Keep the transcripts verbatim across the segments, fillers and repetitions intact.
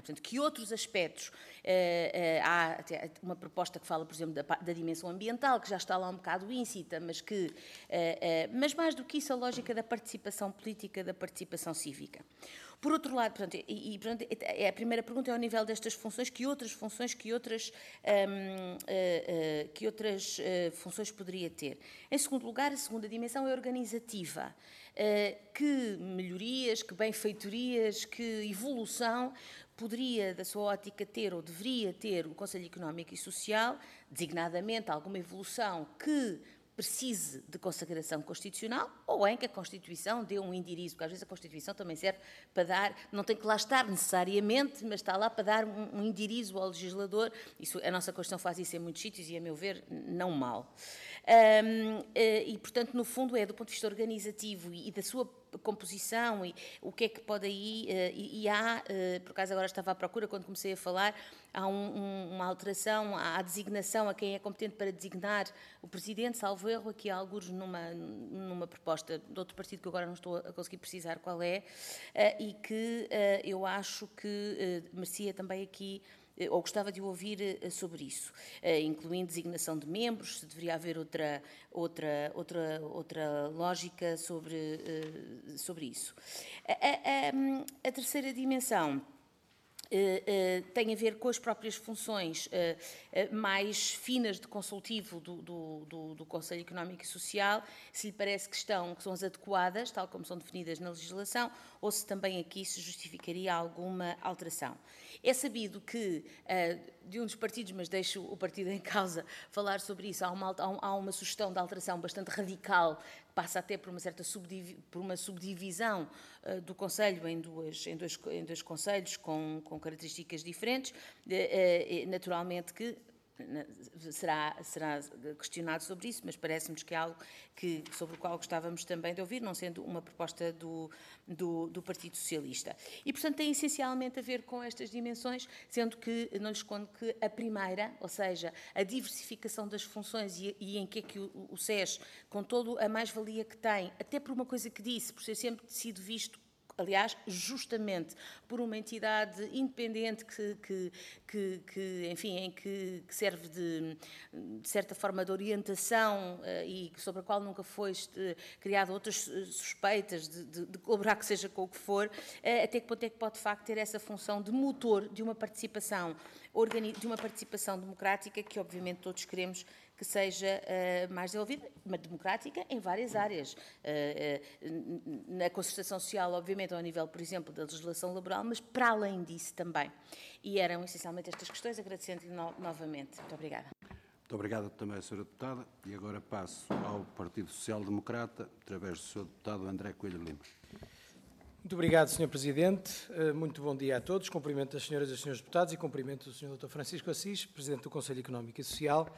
Portanto, que outros aspectos, uh, uh, há até uma proposta que fala, por exemplo, da, da dimensão ambiental, que já está lá um bocado íncita, mas que, uh, uh, mas mais do que isso, a lógica da participação política, da participação cívica. Por outro lado, portanto, e, e, portanto, a primeira pergunta é ao nível destas funções, que outras funções, que outras, um, uh, uh, que outras uh, funções poderia ter? Em segundo lugar, a segunda dimensão é organizativa. Uh, que melhorias, que benfeitorias, que evolução poderia, da sua ótica, ter ou deveria ter o Conselho Económico e Social, designadamente alguma evolução que precise de consagração constitucional, ou em que a Constituição dê um indirizo, porque às vezes a Constituição também serve para dar, não tem que lá estar necessariamente, mas está lá para dar um, um indirizo ao legislador. Isso, a nossa Constituição faz isso em muitos sítios e, a meu ver, não mal. Um, e, portanto, no fundo, é do ponto de vista organizativo e, e da sua composição e o que é que pode aí, uh, e, e há, uh, por acaso agora estava à procura, quando comecei a falar, há um, um, uma alteração à designação, a quem é competente para designar o Presidente, salvo erro, aqui há alguns numa, numa proposta de outro partido que agora não estou a conseguir precisar qual é, uh, e que uh, eu acho que uh, merecia também aqui, ou gostava de ouvir sobre isso, incluindo designação de membros, se deveria haver outra, outra, outra, outra lógica sobre, sobre isso. A, a, a terceira dimensão Uh, uh, tem a ver com as próprias funções uh, uh, mais finas de consultivo do, do, do, do Conselho Económico e Social, se lhe parece que, estão, que são as adequadas, tal como são definidas na legislação, ou se também aqui se justificaria alguma alteração. É sabido que, uh, de um dos partidos, mas deixo o partido em causa falar sobre isso, há uma, há uma sugestão de alteração bastante radical, passa até por uma certa subdiv, por uma subdivisão uh, do Conselho em, duas, em, dois, em dois conselhos com, com características diferentes, uh, uh, naturalmente que será, será questionado sobre isso, mas parece-nos que é algo que, sobre o qual gostávamos também de ouvir, não sendo uma proposta do, do, do Partido Socialista. E, portanto, tem essencialmente a ver com estas dimensões, sendo que não lhes escondo que a primeira, ou seja, a diversificação das funções e, e em que é que o, o S E S, com toda a mais-valia que tem, até por uma coisa que disse, por ser sempre sido visto, aliás, justamente por uma entidade independente que, que, que, que enfim, em que, que serve de, de certa forma de orientação uh, e sobre a qual nunca foi uh, criado outras suspeitas de, de, de colaborar, que seja com o que for, uh, até que ponto é que pode de facto ter essa função de motor de uma participação, de uma participação democrática que obviamente todos queremos que seja uh, mais desenvolvida, mas democrática em várias áreas. Uh, uh, na concertação social, obviamente, ao nível, por exemplo, da legislação laboral, mas para além disso também. E eram essencialmente estas questões, agradecendo-lhe no novamente. Muito obrigada. Muito obrigado também, senhora Deputada. E agora passo ao Partido Social Democrata, através do senhor Deputado André Coelho Lima. Muito obrigado, senhor Presidente. Muito bom dia a todos. Cumprimento as senhoras e os senhores deputados e cumprimento o senhor doutor Francisco Assis, Presidente do Conselho Económico e Social.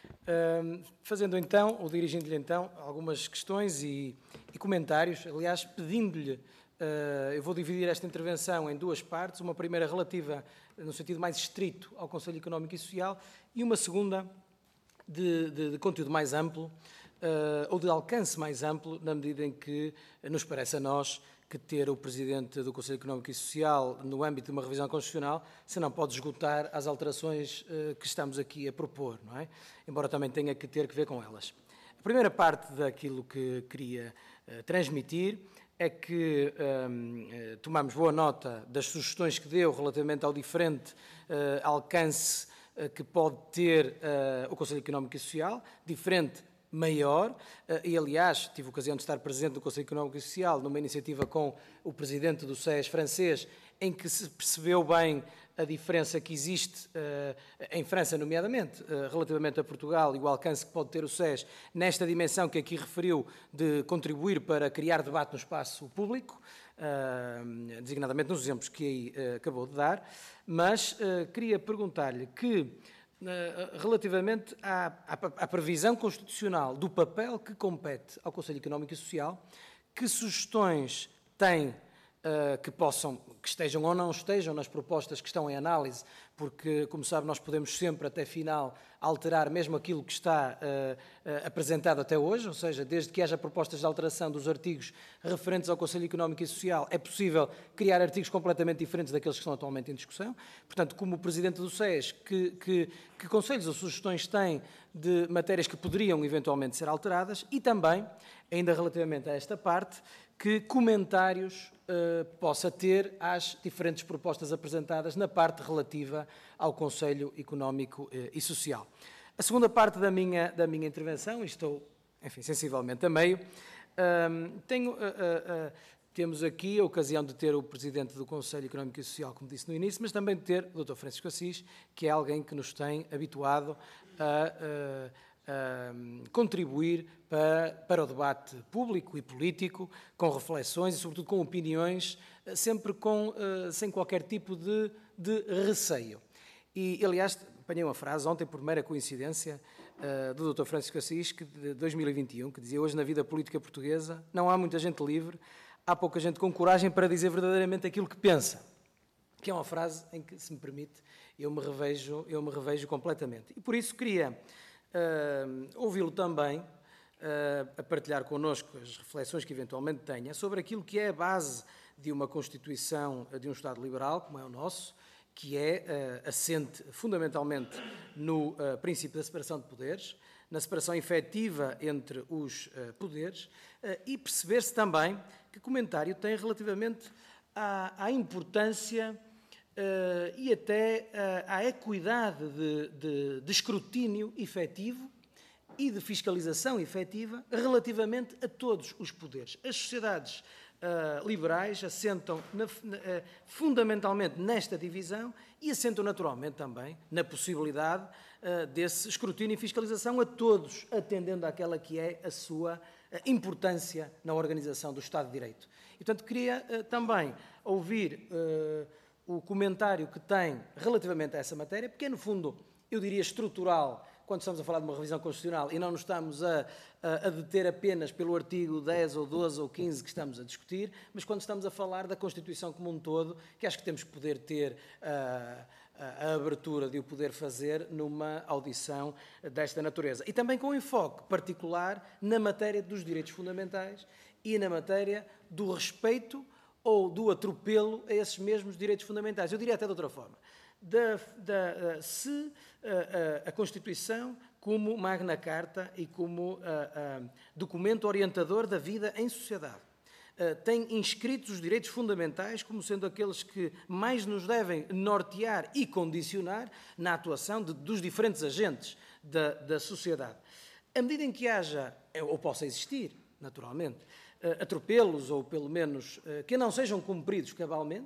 Fazendo então, ou dirigindo-lhe então, algumas questões e, e comentários, aliás, pedindo-lhe, eu vou dividir esta intervenção em duas partes, uma primeira relativa, no sentido mais estrito, ao Conselho Económico e Social, e uma segunda de, de, de conteúdo mais amplo, ou de alcance mais amplo, na medida em que nos parece a nós que ter o Presidente do Conselho Económico e Social no âmbito de uma revisão constitucional, se não pode esgotar as alterações uh, que estamos aqui a propor, não é? Embora também tenha que ter que ver com elas. A primeira parte daquilo que queria uh, transmitir é que um, uh, tomamos boa nota das sugestões que deu relativamente ao diferente uh, alcance uh, que pode ter uh, o Conselho Económico e Social, diferente maior, e aliás tive a ocasião de estar presente no Conselho Económico e Social numa iniciativa com o Presidente do S E S francês, em que se percebeu bem a diferença que existe uh, em França, nomeadamente, uh, relativamente a Portugal e o alcance que pode ter o S E S nesta dimensão que aqui referiu de contribuir para criar debate no espaço público, uh, designadamente nos exemplos que aí uh, acabou de dar, mas uh, queria perguntar-lhe que relativamente à, à, à previsão constitucional do papel que compete ao Conselho Económico e Social, que sugestões tem uh, que possam, que estejam ou não estejam nas propostas que estão em análise, porque, como sabe, nós podemos sempre, até final, alterar mesmo aquilo que está uh, uh, apresentado até hoje, ou seja, desde que haja propostas de alteração dos artigos referentes ao Conselho Económico e Social, é possível criar artigos completamente diferentes daqueles que estão atualmente em discussão. Portanto, como Presidente do S E S, que, que, que conselhos ou sugestões tem de matérias que poderiam eventualmente ser alteradas e também, ainda relativamente a esta parte, que comentários uh, possa ter às diferentes propostas apresentadas na parte relativa ao Conselho Económico uh, e Social. A segunda parte da minha, da minha intervenção, e estou, enfim, sensivelmente a meio, um, tenho, uh, uh, uh, temos aqui a ocasião de ter o Presidente do Conselho Económico e Social, como disse no início, mas também de ter o doutor Francisco Assis, que é alguém que nos tem habituado a... Uh, Uh, contribuir para, para o debate público e político, com reflexões e, sobretudo, com opiniões, uh, sempre com, uh, sem qualquer tipo de, de receio. E, aliás, apanhei uma frase ontem, por mera coincidência, uh, do doutor Francisco Assis, que, de dois mil e vinte e um, que dizia: hoje na vida política portuguesa não há muita gente livre, há pouca gente com coragem para dizer verdadeiramente aquilo que pensa. Que é uma frase em que, se me permite, eu me revejo, eu me revejo completamente. E por isso queria... Uh, ouvi-lo também uh, a partilhar connosco as reflexões que eventualmente tenha sobre aquilo que é a base de uma Constituição de um Estado liberal, como é o nosso, que é uh, assente fundamentalmente no uh, princípio da separação de poderes, na separação efetiva entre os uh, poderes, uh, e perceber-se também que comentário tem relativamente à, à importância Uh, e até uh, à equidade de, de, de escrutínio efetivo e de fiscalização efetiva relativamente a todos os poderes. As sociedades uh, liberais assentam na, na, uh, fundamentalmente nesta divisão e assentam naturalmente também na possibilidade uh, desse escrutínio e fiscalização a todos, atendendo àquela que é a sua uh, importância na organização do Estado de Direito. E, portanto, queria uh, também ouvir... Uh, o comentário que tem relativamente a essa matéria, porque é, no fundo, eu diria estrutural, quando estamos a falar de uma revisão constitucional e não nos estamos a, a, a deter apenas pelo artigo dez ou doze ou quinze que estamos a discutir, mas quando estamos a falar da Constituição como um todo, que acho que temos que poder ter a, a, a abertura de o poder fazer numa audição desta natureza. E também com enfoque particular na matéria dos direitos fundamentais e na matéria do respeito ou do atropelo a esses mesmos direitos fundamentais. Eu diria até de outra forma. Da, da, se a, a, a Constituição, como Magna Carta e como a, a, documento orientador da vida em sociedade, a, tem inscritos os direitos fundamentais como sendo aqueles que mais nos devem nortear e condicionar na atuação de, dos diferentes agentes da, da sociedade. À medida em que haja, ou possa existir, naturalmente, atropelos, ou pelo menos que não sejam cumpridos cabalmente,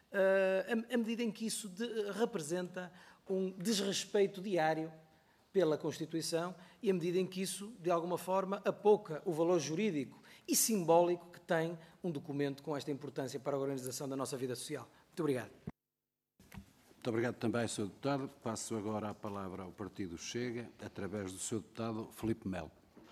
à medida em que isso de, representa um desrespeito diário pela Constituição e à medida em que isso, de alguma forma, apouca o valor jurídico e simbólico que tem um documento com esta importância para a organização da nossa vida social. Muito obrigado. Muito obrigado também, senhor Deputado. Passo agora a palavra ao Partido Chega, através do senhor Deputado Filipe Melo.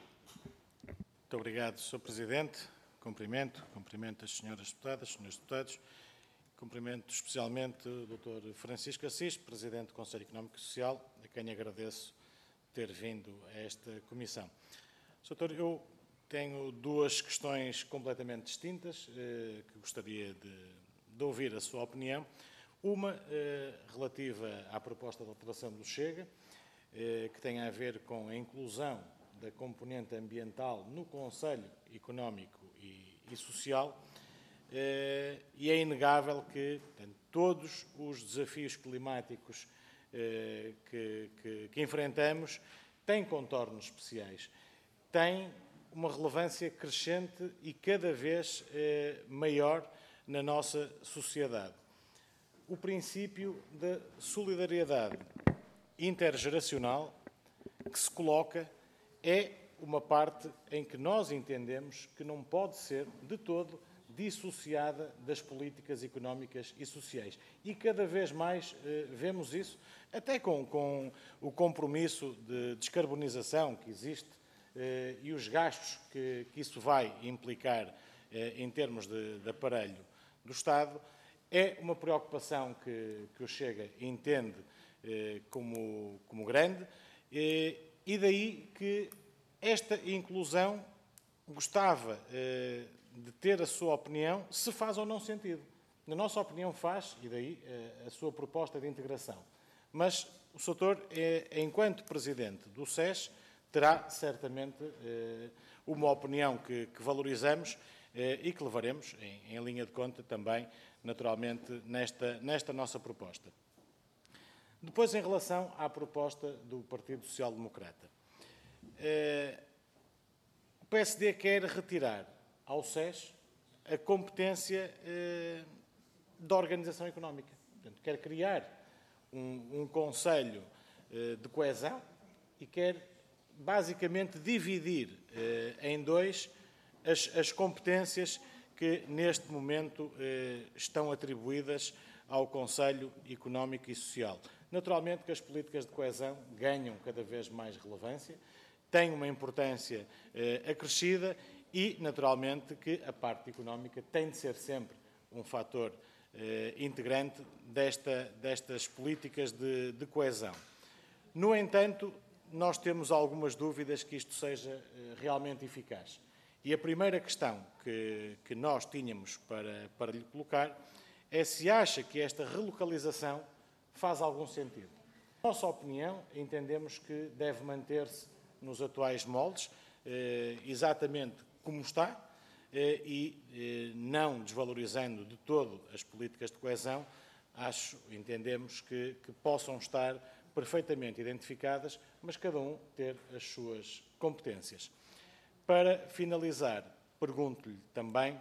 Muito obrigado, senhor Presidente. Cumprimento, cumprimento as senhoras deputadas, senhores deputados. Cumprimento especialmente o doutor Francisco Assis, Presidente do Conselho Económico e Social, a quem agradeço ter vindo a esta comissão. Doutor, eu tenho duas questões completamente distintas eh, que gostaria de, de ouvir a sua opinião. Uma eh, relativa à proposta de alteração do Chega, eh, que tem a ver com a inclusão da componente ambiental no Conselho Económico e, e Social, eh, e é inegável que portanto, todos os desafios climáticos eh, que, que, que enfrentamos têm contornos especiais, têm uma relevância crescente e cada vez eh, maior na nossa sociedade. O princípio da solidariedade intergeracional que se coloca é uma parte em que nós entendemos que não pode ser, de todo, dissociada das políticas económicas e sociais. E cada vez mais eh, vemos isso, até com, com o compromisso de descarbonização que existe eh, e os gastos que, que isso vai implicar eh, em termos de, de aparelho do Estado. É uma preocupação que, que o Chega entende eh, como, como grande eh, e daí que esta inclusão gostava eh, de ter a sua opinião, se faz ou não sentido. Na nossa opinião faz, e daí eh, a sua proposta de integração. Mas o senhor, eh, enquanto Presidente do S E S, terá certamente eh, uma opinião que, que valorizamos eh, e que levaremos em, em linha de conta também, naturalmente, nesta, nesta nossa proposta. Depois, em relação à proposta do Partido Social Democrata. Eh, o P S D quer retirar ao S E S a competência eh, da organização económica. Portanto, quer criar um, um Conselho eh, de Coesão e quer basicamente dividir eh, em dois as, as competências que neste momento eh, estão atribuídas ao Conselho Económico e Social. Naturalmente que as políticas de coesão ganham cada vez mais relevância, têm uma importância eh, acrescida e, naturalmente, que a parte económica tem de ser sempre um fator eh, integrante desta, destas políticas de, de coesão. No entanto, nós temos algumas dúvidas que isto seja eh, realmente eficaz. E a primeira questão que, que nós tínhamos para, para lhe colocar é se acha que esta relocalização faz algum sentido. Na nossa opinião, entendemos que deve manter-se nos atuais moldes, eh, exatamente como está, eh, e eh, não desvalorizando de todo as políticas de coesão, acho, entendemos que, que possam estar perfeitamente identificadas, mas cada um ter as suas competências. Para finalizar, pergunto-lhe também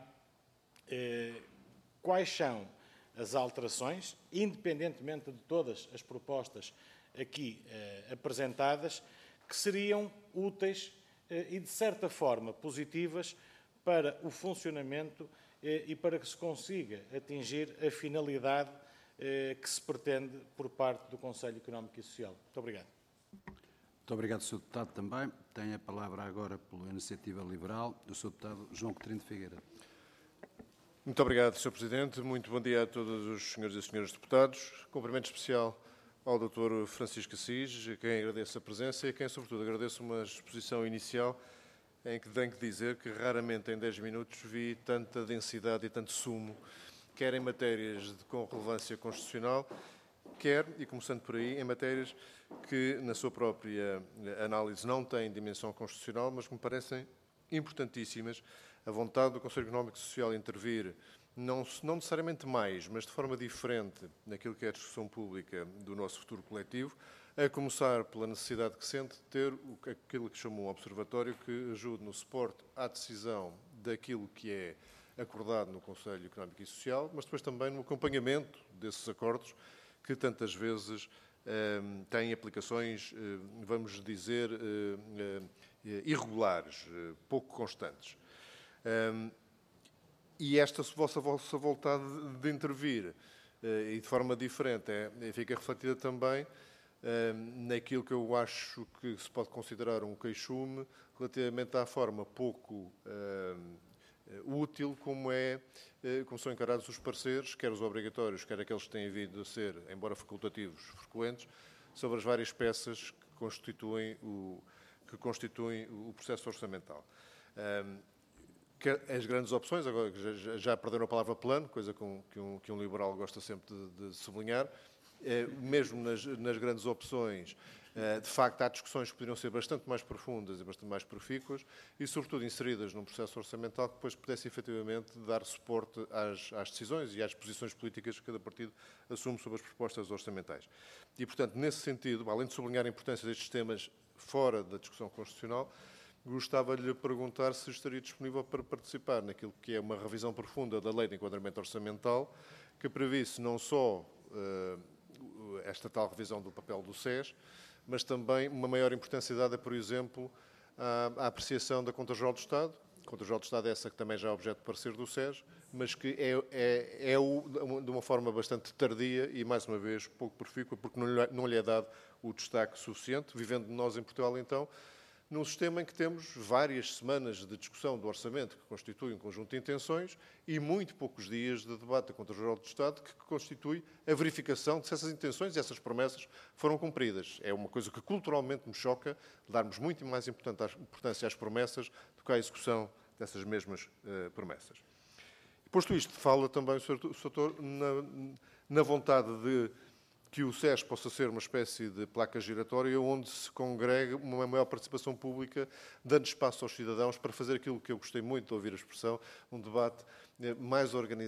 eh, quais são as alterações, independentemente de todas as propostas aqui eh, apresentadas, que seriam úteis eh, e, de certa forma, positivas para o funcionamento eh, e para que se consiga atingir a finalidade eh, que se pretende por parte do Conselho Económico e Social. Muito obrigado. Muito obrigado, senhor Deputado, também. Tem a palavra agora, pela Iniciativa Liberal, o senhor Deputado João Coutinho de Figueiredo. Muito obrigado, senhor Presidente. Muito bom dia a todos os senhores e senhoras deputados. Cumprimento especial ao doutor Francisco Assis, a quem agradeço a presença e a quem, sobretudo, agradeço uma exposição inicial em que tenho que dizer que raramente em dez minutos vi tanta densidade e tanto sumo, quer em matérias de, com relevância constitucional, quer, e começando por aí, em matérias que, na sua própria análise, não têm dimensão constitucional, mas que me parecem importantíssimas. A vontade do Conselho Económico e Social intervir, não, não necessariamente mais, mas de forma diferente naquilo que é a discussão pública do nosso futuro coletivo, a começar pela necessidade que sente de ter aquilo que chamam um observatório que ajude no suporte à decisão daquilo que é acordado no Conselho Económico e Social, mas depois também no acompanhamento desses acordos que tantas vezes eh, têm aplicações, eh, vamos dizer, eh, eh, irregulares, eh, pouco constantes. Um, e esta vossa, vossa vontade de intervir uh, e de forma diferente é, fica refletida também uh, naquilo que eu acho que se pode considerar um queixume relativamente à forma pouco uh, útil como, é, uh, como são encarados os pareceres, quer os obrigatórios, quer aqueles que têm vindo a ser, embora facultativos, frequentes, sobre as várias peças que constituem o, que constituem o processo orçamental. Um, As grandes opções, agora já, já perderam a palavra plano, coisa com, que, um, que um liberal gosta sempre de, de sublinhar, eh, mesmo nas, nas grandes opções, eh, de facto há discussões que poderiam ser bastante mais profundas e bastante mais profícuas e, sobretudo, inseridas num processo orçamental que depois pudesse efetivamente dar suporte às, às decisões e às posições políticas que cada partido assume sobre as propostas orçamentais. E, portanto, nesse sentido, além de sublinhar a importância destes temas fora da discussão constitucional, gostava de lhe perguntar se estaria disponível para participar naquilo que é uma revisão profunda da Lei de Enquadramento Orçamental, que previsse não só uh, esta tal revisão do papel do S E S, mas também uma maior importância dada, por exemplo, à, à apreciação da Conta Geral do Estado. A Conta Geral do Estado é essa que também já é objeto de parecer do S E S, mas que é, é, é o, de uma forma bastante tardia e, mais uma vez, pouco profícua, porque não lhe, não lhe é dado o destaque suficiente. Vivendo nós em Portugal, então, num sistema em que temos várias semanas de discussão do orçamento, que constitui um conjunto de intenções, e muito poucos dias de debate da Conta-Geral do Estado, que constitui a verificação de se essas intenções e essas promessas foram cumpridas. É uma coisa que culturalmente me choca, darmos muito mais importância às promessas do que à execução dessas mesmas uh, promessas. Posto isto, fala também o senhor Doutor na, na vontade de que o S E S possa ser uma espécie de placa giratória onde se congrega uma maior participação pública, dando espaço aos cidadãos para fazer aquilo que eu gostei muito de ouvir a expressão, um debate mais organizado